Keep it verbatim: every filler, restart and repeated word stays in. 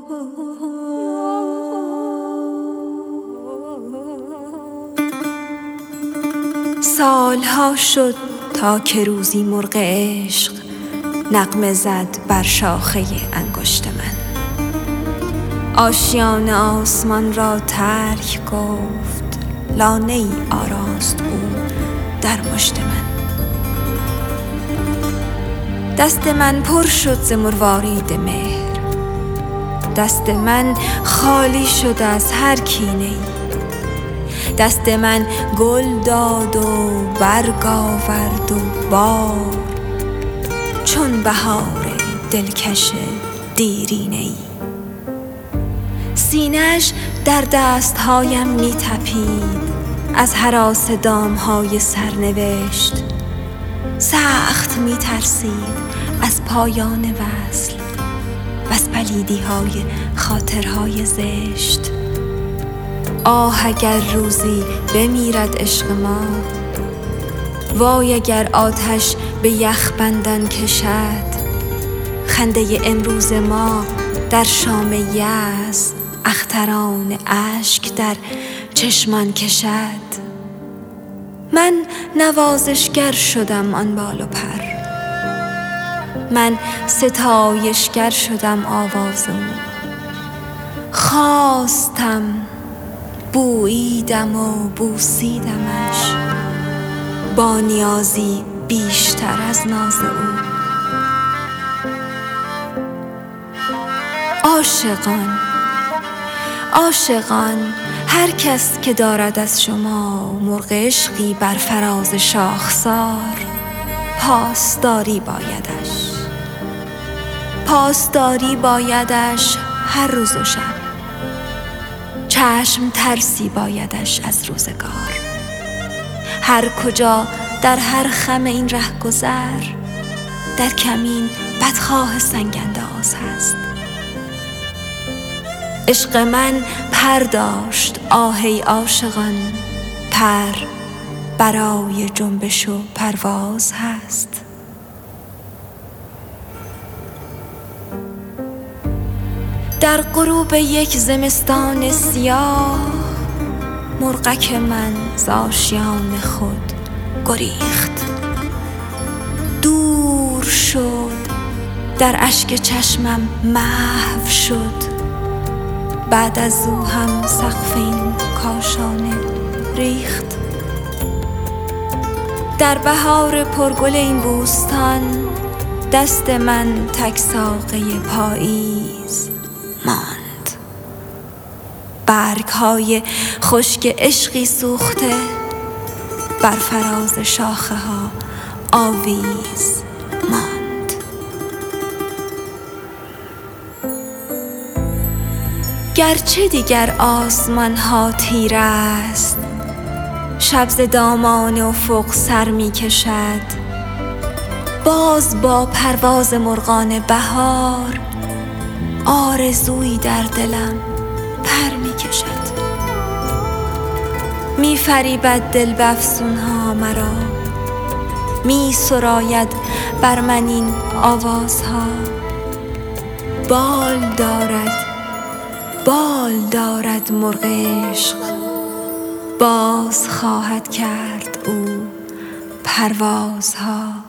سالها شد تا که روزی مرغ عشق نغمه زد بر شاخه انگشت من. آشیان آسمان را ترک گفت، لانه ای آراست او در مشت من. دست من پر شد ز مروارید مهر، دست من خالی شد از هر کینه ای. دست من گل داد و برگ آورد و بار، چون بهار دلکش دیرینه ای. سینه‌اش در دستهایم می تپید از هراس دامهای سرنوشت. سخت می ترسید از پایان وصل و از پلیدی های خاطرهای زشت. آه اگر روزی بمیرد عشق ما، وای اگر آتش به یخ بندان کشد. خنده امروز ما در شام یأس، اختران اشک در چشمان کشد. من نوازشگر شدم آن بال و پر، من ستایشگر شدم آواز او. خواستم بوییدم و بوسیدمش با نیازی بیشتر از ناز او. عاشقان عاشقان هر کس که دارد از شما مرغ عشقی بر فراز شاخسار، پاسداری بایدش، پاسداری بایدش هر روز و شب. چشم ترسی بایدش از روزگار، هر کجا در هر خم این رهگذر در کمین بدخواه سنگ‌انداز هست. عشق من پر داشت آهی عاشقان، پر برای جنبش و پرواز هست. در غروب یک زمستان سیاه، مرغک من ز آشیان خود گریخت. دور شد، در اشک چشمم محو شد. بعد از او هم سقف این کاشانه ریخت. در بهار پرگل این بوستان، دست من تک ساقه پاییز ماند. برگ‌های خشک عشقی سوخته بر فراز شاخه ها آویز ماند. گرچه دیگر آسمان ها تیره است، شب ز دامان افق سر می کشد. باز با پرواز مرغان بهار، آرزویی در دلم پر می کشد. می فریبد دل به افسون ها مرا، می سراید بر من این آوازها. بال دارد بال دارد مرغ عشق، باز خواهد کرد او پروازها.